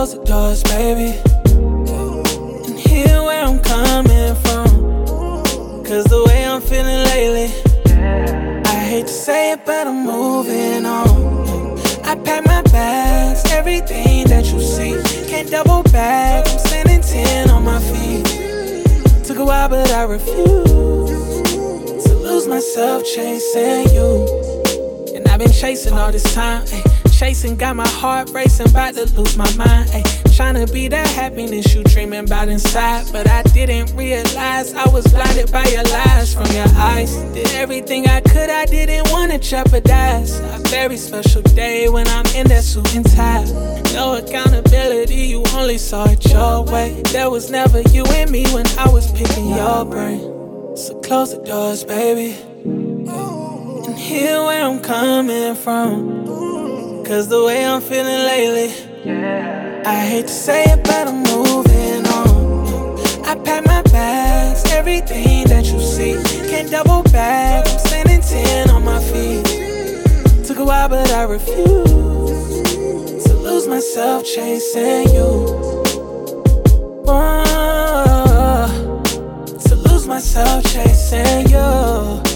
close the doors, baby, and hear where I'm coming from. Cause the way I'm feeling lately, I hate to say it, but I'm moving on. I pack my bags, everything that you see. Can't double back, I'm standing 10 on my feet. Took a while, but I refuse to lose myself chasing you. And I've been chasing all this time, ayy. Chasing got my heart racing, about to lose my mind, ayy. Tryna be that happiness you dreaming about inside, but I didn't realize I was blinded by your lies from your eyes. Did everything I could, I didn't wanna jeopardize a very special day when I'm in that suit and tie. No accountability, you only saw it your way. There was never you and me when I was picking your brain. So close the doors, baby, and hear where I'm coming from. Cause the way I'm feeling lately, I hate to say it, but I'm moving on. I pack my bags, everything that you see. Can't double back, I'm standing 10 on my feet. Took a while, but I refuse to lose myself chasing you. To lose myself chasing you.